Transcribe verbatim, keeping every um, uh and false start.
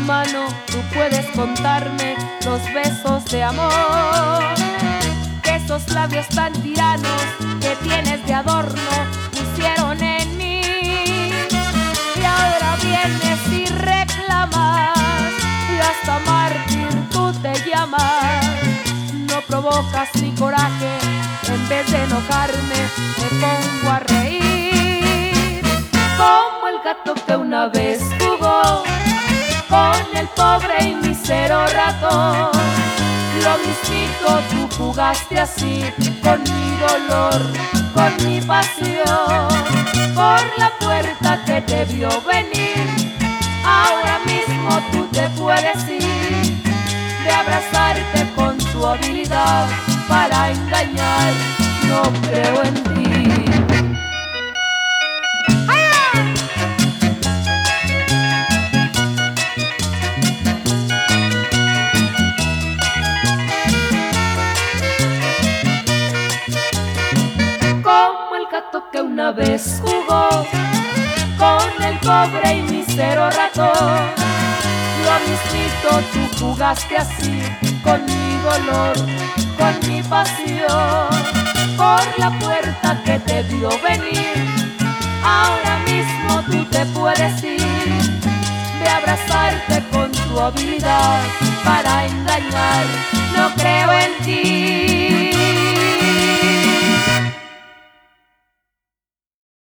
mano tú puedes contarme los besos de amor que esos labios tan tiranos que tienes de adorno pusieron en mí. Y ahora vienes y reclamas y hasta mártir tú te llamas. No provocas mi coraje, en vez de enojarme me pongo a reír. Como el gato que una vez jugó con el pobre y mísero ratón, lo mismito tú jugaste así con mi dolor, con mi pasión. Por la puerta que te vio venir, ahora mismo tú te puedes ir. De abrazarte con tu habilidad para engañar, no creo en ti. Como el gato que una vez jugó con el pobre y mísero ratón, lo mismito tú jugaste así con mi dolor, con mi pasión. Por la puerta que te vio venir, ahora mismo tú te puedes ir. De abrazarte con tu habilidad para engañar, no creo en ti.